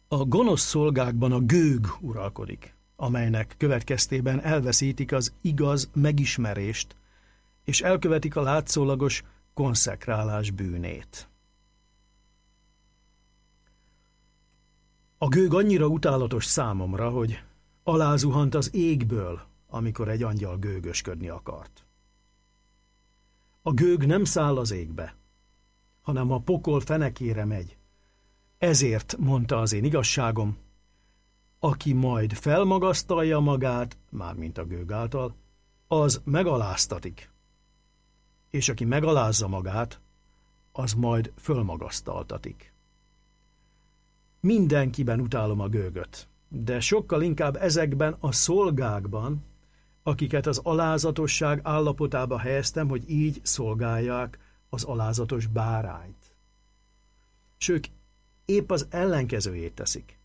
A gonosz szolgákban a gőg uralkodik, amelynek következtében elveszítik az igaz megismerést, és elkövetik a látszólagos konszekrálás bűnét. A gőg annyira utálatos számomra, hogy alázuhant az égből, amikor egy angyal gőgösködni akart. A gőg nem száll az égbe, hanem a pokol fenekére megy. Ezért mondta az én igazságom, aki majd felmagasztalja magát, mármint a gőg által, az megaláztatik, és aki megalázza magát, az majd fölmagasztaltatik. Mindenkiben utálom a gőgöt, de sokkal inkább ezekben a szolgákban, akiket az alázatosság állapotába helyeztem, hogy így szolgálják az alázatos bárányt. S ők épp az ellenkezőjét teszik.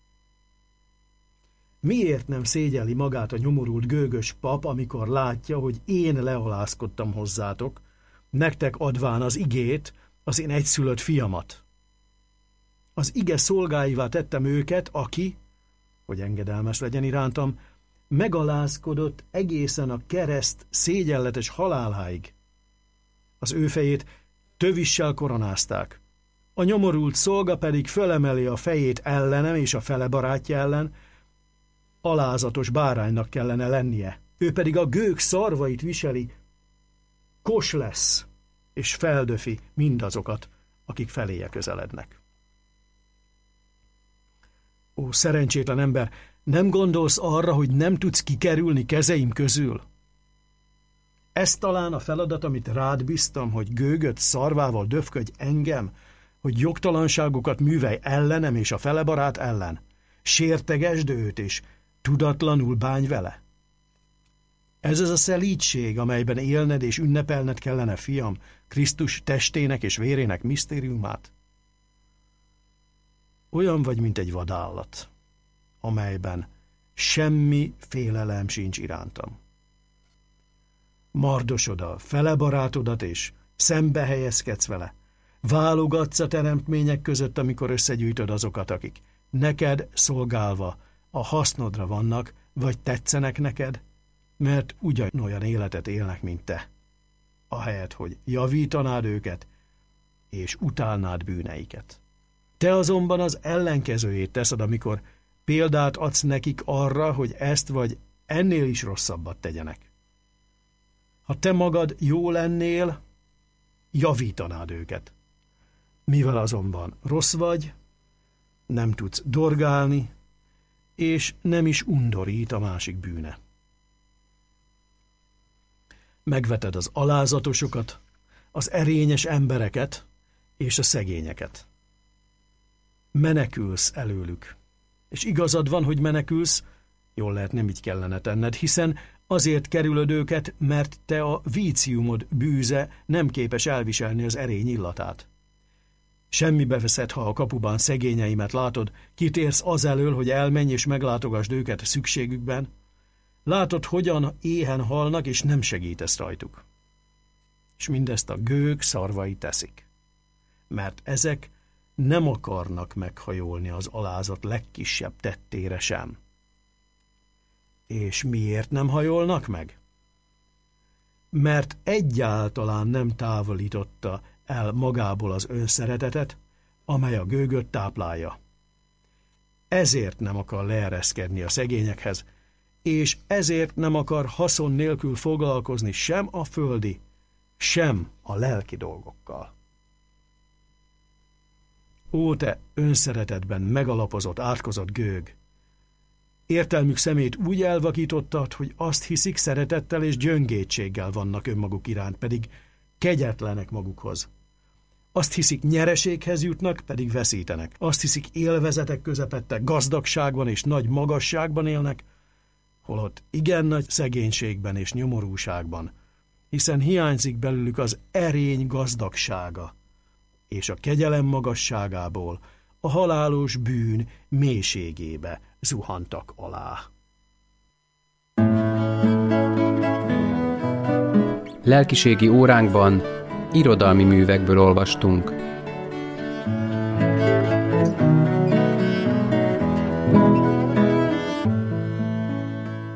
Miért nem szégyelli magát a nyomorult gőgös pap, amikor látja, hogy én lealázkodtam hozzátok, nektek adván az igét, az én egyszülött fiamat? Az ige szolgáivá tettem őket, aki, hogy engedelmes legyen irántam, megalázkodott egészen a kereszt szégyenletes haláláig. Az ő fejét tövissel koronázták. A nyomorult szolga pedig fölemeli a fejét ellenem és a fele barátja ellen, alázatos báránynak kellene lennie. Ő pedig a gőg szarvait viseli, kos lesz, és feldöfi mindazokat, akik feléje közelednek. Ó, szerencsétlen ember, nem gondolsz arra, hogy nem tudsz kikerülni kezeim közül? Ez talán a feladat, amit rád bíztam, hogy gőgöt szarvával döfködj engem, hogy jogtalanságokat művelj ellenem és a felebarát ellen. Sértegesd őt, és tudatlanul bánj vele. Ez az a szelídség, amelyben élned és ünnepelned kellene, fiam, Krisztus testének és vérének misztériumát? Olyan vagy, mint egy vadállat, amelyben semmi félelem sincs irántam. Mardosod a felebarátodat, és szembe helyezkedsz vele. Válogatsz a teremtmények között, amikor összegyűjtöd azokat, akik neked szolgálva a hasznodra vannak, vagy tetszenek neked, mert ugyanolyan életet élnek, mint te, ahelyett, hogy javítanád őket, és utálnád bűneiket. Te azonban az ellenkezőjét teszed, amikor példát adsz nekik arra, hogy ezt vagy ennél is rosszabbat tegyenek. Ha te magad jó lennél, javítanád őket. Mivel azonban rossz vagy, nem tudsz dorgálni, és nem is undorít a másik bűne. Megveted az alázatosokat, az erényes embereket és a szegényeket. Menekülsz előlük. És igazad van, hogy menekülsz, jól lehet, nem így kellene tenned, hiszen azért kerülöd őket, mert te a víciumod bűze nem képes elviselni az erény illatát. Semmibe veszed, ha a kapuban szegényeimet látod, kitérsz azelől, hogy elmenj és meglátogasd őket szükségükben. Látod, hogyan éhen halnak, és nem segítesz rajtuk. És mindezt a gőg szarvai teszik. Mert ezek nem akarnak meghajolni az alázat legkisebb tettére sem. És miért nem hajolnak meg? Mert egyáltalán nem távolította el magából az önszeretetet, amely a gőgöt táplálja. Ezért nem akar leereszkedni a szegényekhez, és ezért nem akar haszon nélkül foglalkozni sem a földi, sem a lelki dolgokkal. Ó, te önszeretetben megalapozott, átkozott gőg! Értelmük szemét úgy elvakítottad, hogy azt hiszik, szeretettel és gyöngétséggel vannak önmaguk iránt, pedig kegyetlenek magukhoz. Azt hiszik, nyereséghez jutnak, pedig veszítenek. Azt hiszik, élvezetek közepette gazdagságban és nagy magasságban élnek, holott igen nagy szegénységben és nyomorúságban, hiszen hiányzik belőlük az erény gazdagsága, és a kegyelem magasságából a halálos bűn mélységébe zuhantak alá. Lelkiségi óránkban irodalmi művekből olvastunk.